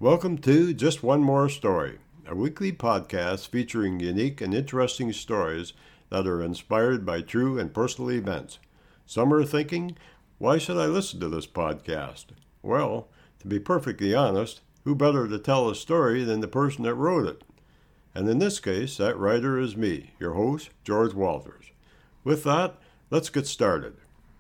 Welcome to Just One More Story, a weekly podcast featuring unique and interesting stories that are inspired by true and personal events. Some are thinking, why should I listen to this podcast? Well, to be perfectly honest, who better to tell a story than the person that wrote it? And in this case, that writer is me, your host, George Walters. With that, let's get started.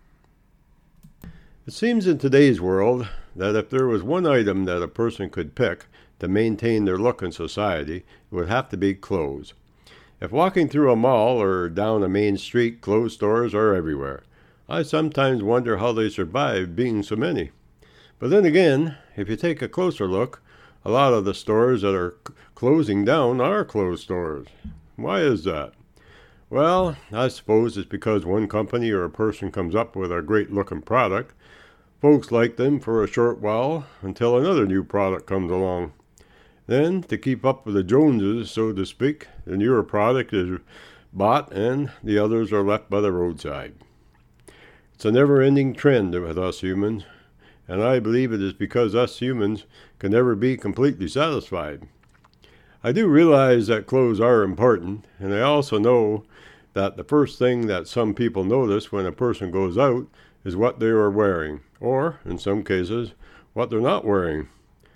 It seems in today's world that if there was one item that a person could pick to maintain their look in society, it would have to be clothes. If walking through a mall or down a main street, clothes stores are everywhere. I sometimes wonder how they survive being so many. But then again, if you take a closer look, a lot of the stores that are closing down are clothes stores. Why is that? Well, I suppose it's because one company or a person comes up with a great-looking product. Folks like them for a short while until another new product comes along. Then, to keep up with the Joneses, so to speak, the newer product is bought and the others are left by the roadside. It's a never-ending trend with us humans, and I believe it is because us humans can never be completely satisfied. I do realize that clothes are important, and I also know that the first thing that some people notice when a person goes out is what they are wearing, or, in some cases, what they're not wearing.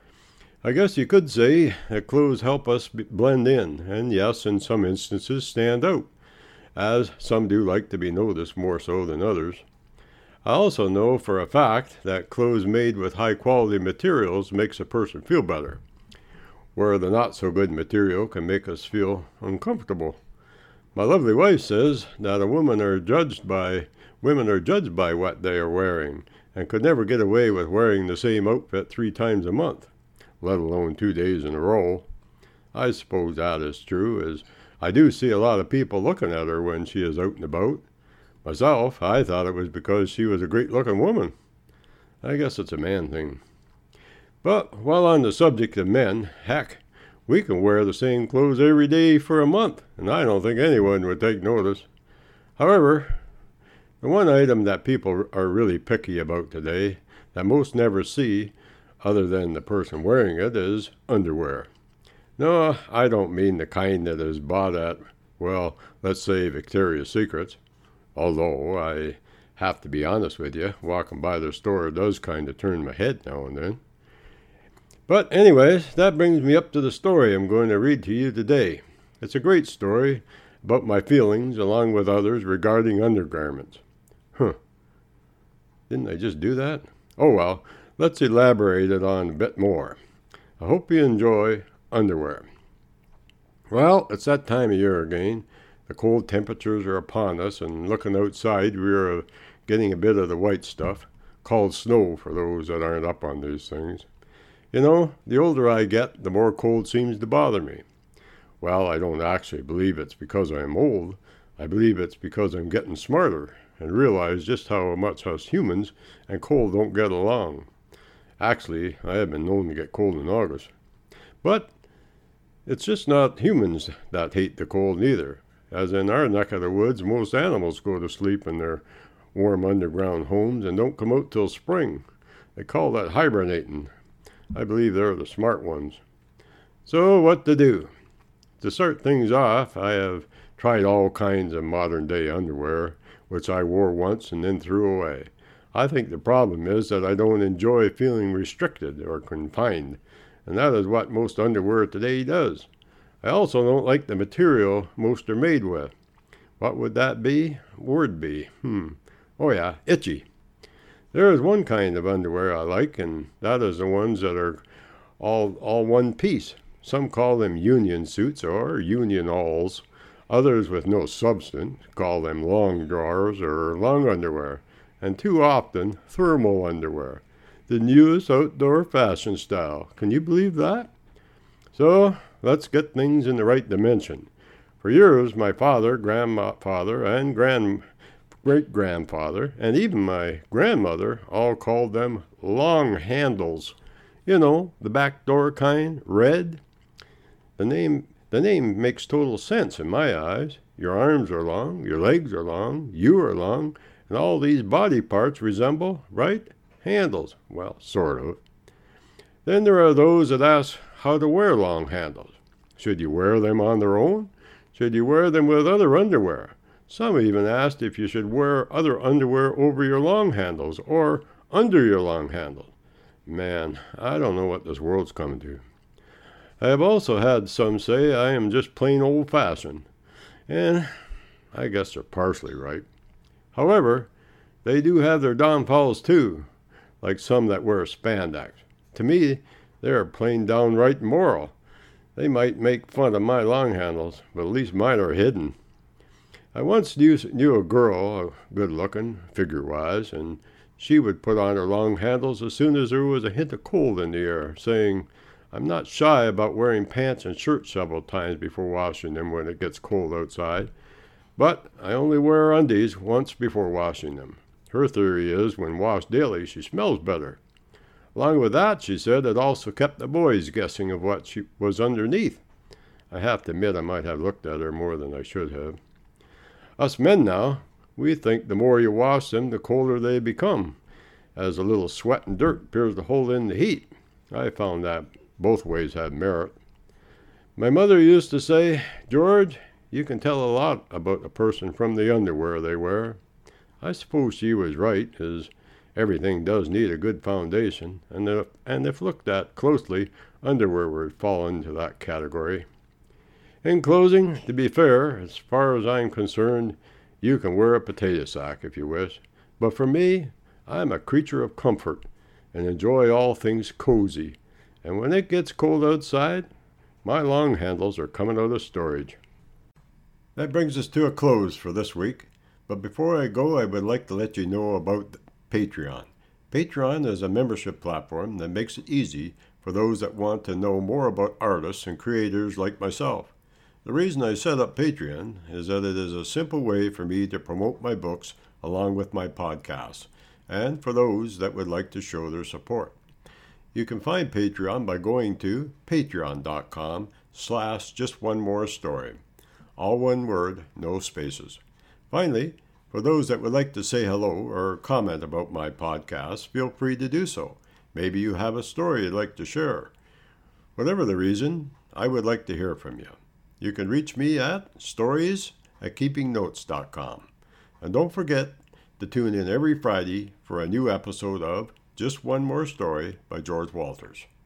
I guess you could say that clothes help us blend in, and yes, in some instances stand out, as some do like to be noticed more so than others. I also know for a fact that clothes made with high-quality materials makes a person feel better, where the not-so-good material can make us feel uncomfortable. My lovely wife says that women are judged by what they are wearing, and could never get away with wearing the same outfit 3 times a month, let alone 2 days in a row. I suppose that is true, as I do see a lot of people looking at her when she is out and about. Myself, I thought it was because she was a great-looking woman. I guess it's a man thing. But while on the subject of men, heck, we can wear the same clothes every day for a month, and I don't think anyone would take notice. However, the one item that people are really picky about today, that most never see, other than the person wearing it, is underwear. No, I don't mean the kind that is bought at, well, let's say Victoria's Secrets. Although, I have to be honest with you, walking by the store does kind of turn my head now and then. But anyways, that brings me up to the story I'm going to read to you today. It's a great story about my feelings, along with others, regarding undergarments. Didn't I just do that? Oh well, let's elaborate it on a bit more. I hope you enjoy underwear. Well, it's that time of year again. The cold temperatures are upon us, and looking outside, we are getting a bit of the white stuff, called snow for those that aren't up on these things. You know, the older I get, the more cold seems to bother me. Well, I don't actually believe it's because I'm old. I believe it's because I'm getting smarter and realize just how much us humans and cold don't get along. Actually, I have been known to get cold in August. But it's just not humans that hate the cold neither. As in our neck of the woods, most animals go to sleep in their warm underground homes and don't come out till spring. They call that hibernating. I believe they're the smart ones. So what to do? To start things off, I have tried all kinds of modern-day underwear, which I wore once and then threw away. I think the problem is that I don't enjoy feeling restricted or confined, and that is what most underwear today does. I also don't like the material most are made with. What would that be? Word be. Oh yeah, itchy. There is one kind of underwear I like, and that is the ones that are all one piece. Some call them union suits or union alls. Others with no substance call them long drawers or long underwear, and too often thermal underwear, the newest outdoor fashion style. Can you believe that? So let's get things in the right dimension. For years, my father, grandfather, and great-grandfather, and even my grandmother all called them long handles. You know, the back door kind, red. The name makes total sense in my eyes. Your arms are long, your legs are long, you are long, and all these body parts resemble, right? Handles. Well, sort of. Then there are those that ask how to wear long handles. Should you wear them on their own? Should you wear them with other underwear? Some even asked if you should wear other underwear over your long handles or under your long handles. Man, I don't know what this world's coming to. I have also had some say I am just plain old-fashioned, and I guess they're partially right. However, they do have their downfalls too, like some that wear spandex. To me, they are plain downright immoral. They might make fun of my long handles, but at least mine are hidden. I once knew a girl, good-looking, figure-wise, and she would put on her long handles as soon as there was a hint of cold in the air, saying, "I'm not shy about wearing pants and shirts several times before washing them when it gets cold outside, but I only wear undies once before washing them." Her theory is when washed daily, she smells better. Along with that, she said, it also kept the boys guessing of what she was underneath. I have to admit I might have looked at her more than I should have. Us men now, we think the more you wash them, the colder they become, as a little sweat and dirt appears to hold in the heat. I found that both ways have merit. My mother used to say, "George, you can tell a lot about a person from the underwear they wear." I suppose she was right, as everything does need a good foundation, and if looked at closely, underwear would fall into that category. In closing, to be fair, as far as I'm concerned, you can wear a potato sack if you wish, but for me, I'm a creature of comfort and enjoy all things cozy, and when it gets cold outside, my long handles are coming out of storage. That brings us to a close for this week. But before I go, I would like to let you know about Patreon. Patreon is a membership platform that makes it easy for those that want to know more about artists and creators like myself. The reason I set up Patreon is that it is a simple way for me to promote my books along with my podcasts, and for those that would like to show their support. You can find Patreon by going to patreon.com/justonemorestory. All one word, no spaces. Finally, for those that would like to say hello or comment about my podcast, feel free to do so. Maybe you have a story you'd like to share. Whatever the reason, I would like to hear from you. You can reach me at stories@keepingnotes.com. And don't forget to tune in every Friday for a new episode of Just One More Story by George Walters.